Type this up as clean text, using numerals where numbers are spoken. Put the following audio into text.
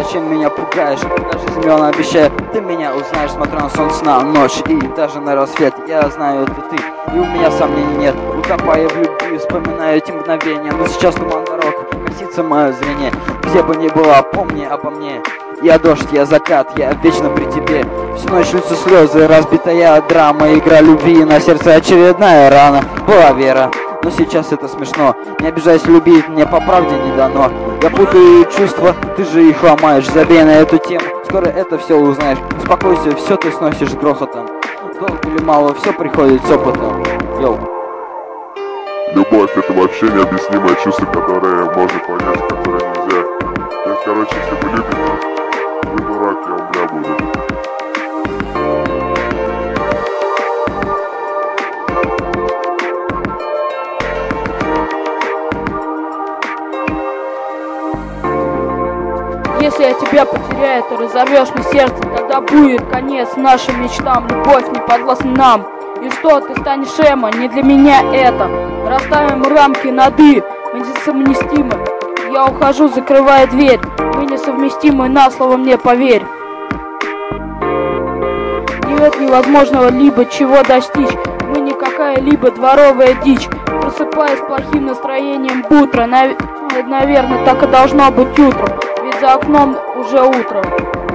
чем меня пугаешь. Даже Семен, обещаю, ты меня узнаешь, смотря на солнце на ночь и даже на рассвет. Я знаю, это ты, и у меня сомнений нет. Утопая в любви, вспоминаю эти мгновения. Но сейчас туман дорог, косится мое зрение. Где бы ни была, помни обо мне. Я дождь, я закат, я вечно при тебе. Всю ночь льются слезы, разбитая драма. Игра любви, на сердце очередная рана. Была вера, но сейчас это смешно. Не обижайся, любить мне по правде не дано. Я путаю чувства, ты же их ломаешь. Забей на эту тему, скоро это все узнаешь. Успокойся, все ты сносишь грохотом. Долго или мало, все приходит с опытом. Йоу. Любовь — это вообще необъяснимое чувство, которое можно понять, которое нельзя. То есть, короче, если вы любите, вы дурак, я вам бля буду. Если я тебя потеряю, ты разорвешь мне сердце, тогда будет конец нашим мечтам, любовь не подвластна нам. И что, ты станешь Эма, не для меня это. Расставим рамки над «и», мы несовместимы. Я ухожу, закрывая дверь, мы несовместимы, на слово мне поверь. Нет невозможного либо чего достичь, мы не какая-либо дворовая дичь. Просыпаясь с плохим настроением утро, наверное, так и должно быть утром, ведь за окном уже утро.